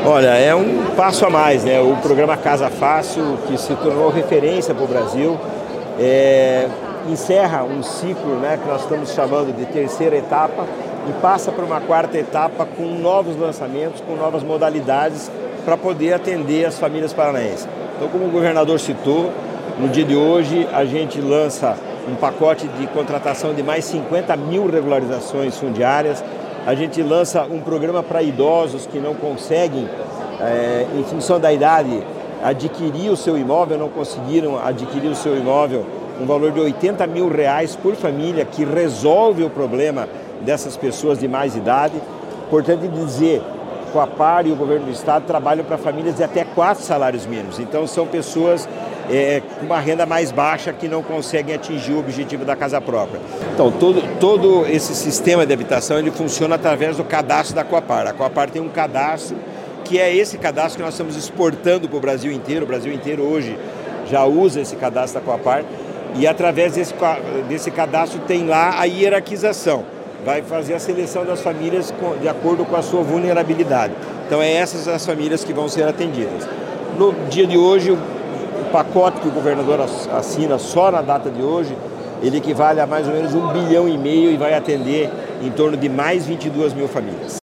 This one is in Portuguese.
Olha, é um passo a mais, né? O programa Casa Fácil, que se tornou referência para o Brasil, encerra um ciclo, né, que nós estamos chamando de terceira etapa e passa para uma quarta etapa com novos lançamentos, com novas modalidades para poder atender as famílias paranaenses. Então, como o governador citou, no dia de hoje a gente lança um pacote de contratação de mais 50 mil regularizações fundiárias. A gente lança um programa para idosos que não conseguem, em função da idade, adquirir o seu imóvel, não conseguiram adquirir o seu imóvel, um valor de R$80 mil por família, que resolve o problema dessas pessoas de mais idade. Importante dizer, a Coapar e o governo do estado trabalham para famílias de até 4 salários mínimos. Então são pessoas com uma renda mais baixa que não conseguem atingir o objetivo da casa própria. Então todo esse sistema de habitação ele funciona através do cadastro da Coapar. A Coapar tem um cadastro que é esse cadastro que nós estamos exportando para o Brasil inteiro. O Brasil inteiro hoje já usa esse cadastro da Coapar e através desse cadastro tem lá a hierarquização. Vai fazer a seleção das famílias de acordo com a sua vulnerabilidade. Então essas as famílias que vão ser atendidas. No dia de hoje, o pacote que o governador assina só na data de hoje, ele equivale a mais ou menos R$1,5 bilhão e vai atender em torno de mais 22 mil famílias.